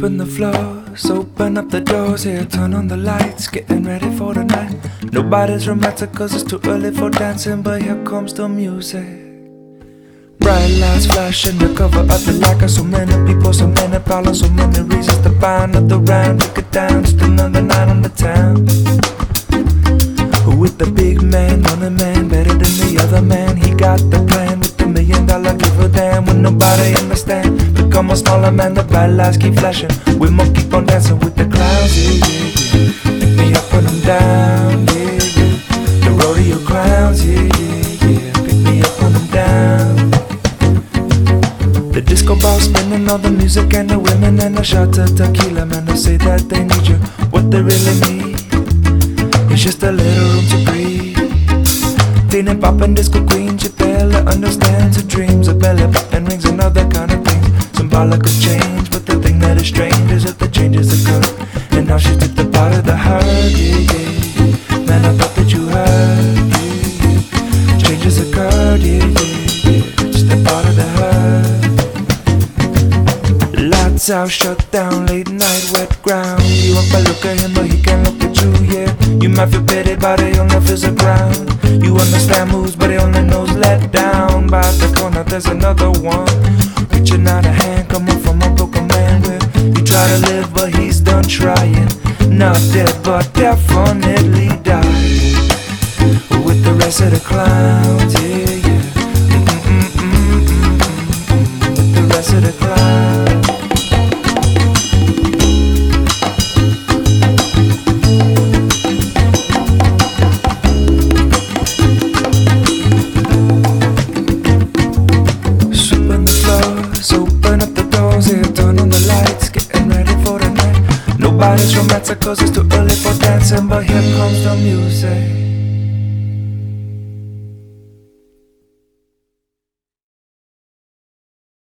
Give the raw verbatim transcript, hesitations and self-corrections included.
Sweeping the floors, open up the doors here, turn on the lights, getting ready for the night. Nobody's romantic cause it's too early for dancing, but here comes the music. Bright lights flashing, the cover of the light. So many people, so many problems, so many reasons to buy another round. Take it down, just another night on the town. With the big man, on a man, better than the other man. He got the plan with the million dollar give a damn. When nobody understand, become a smaller man. The bright lights keep flashing, we must keep on dancing with the clowns, yeah, yeah, yeah. Pick me up when I'm down, yeah, yeah. The rodeo clowns, yeah, yeah, yeah. Pick me up when I'm down. The disco ball spinning, all the music and the women and the shot of tequila. Man, they say that they need you, what they really need it's just a little room to breathe. Feeling poppin' disco queens, you barely understand her dreams. A belly button rings and other kind of things. Symbolic of change, but the thing that is strange is that the changes occur. And now she's just a part of the herd, yeah, yeah, yeah. Man, I thought that you heard, yeah, yeah. Changes occurred, yeah, yeah, yeah. Just a part of the herd. Lights out, shut down, late night, wet ground. You up, I look at him, but he can't look at you, yeah. You might feel pity, but he only feels the ground. You understand moves, but he only knows let down. By the corner, there's another one. Reaching out a hand, coming from a broken man. Where he try to live, but he's done trying. Not dead, but definitely died. With the rest of the clowns, yeah, yeah. Mm-mm-mm-mm-mm-mm. With the rest of the clowns. Nobody's romantic cause it's too early for dancing, but here comes the music.